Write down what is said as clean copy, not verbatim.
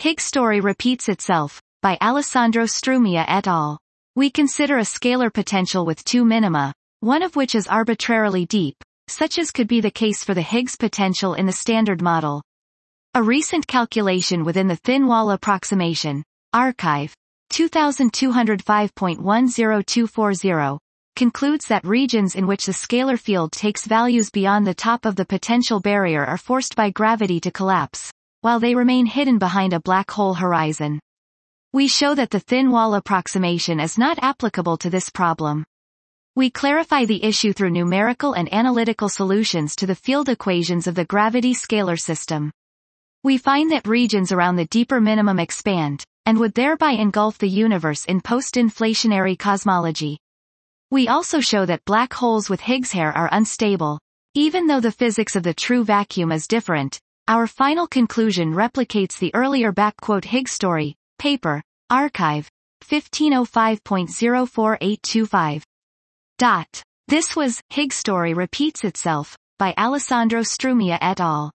Higgs story repeats itself, by Alessandro Strumia et al. We consider a scalar potential with two minima, one of which is arbitrarily deep, such as could be the case for the Higgs potential in the Standard Model. A recent calculation within the thin wall approximation, arXiv, 2205.10240, concludes that regions in which the scalar field takes values beyond the top of the potential barrier are forced by gravity to collapse, while they remain hidden behind a black hole horizon. We show that the thin wall approximation is not applicable to this problem. We clarify the issue through numerical and analytical solutions to the field equations of the gravity scalar system. We find that regions around the deeper minimum expand, and would thereby engulf the universe in post-inflationary cosmology. We also show that black holes with Higgs hair are unstable. Even though the physics of the true vacuum is different, our final conclusion replicates the earlier Higgs story, paper, arXiv, 1505.04825. This was Higgs story repeats itself, by Alessandro Strumia et al.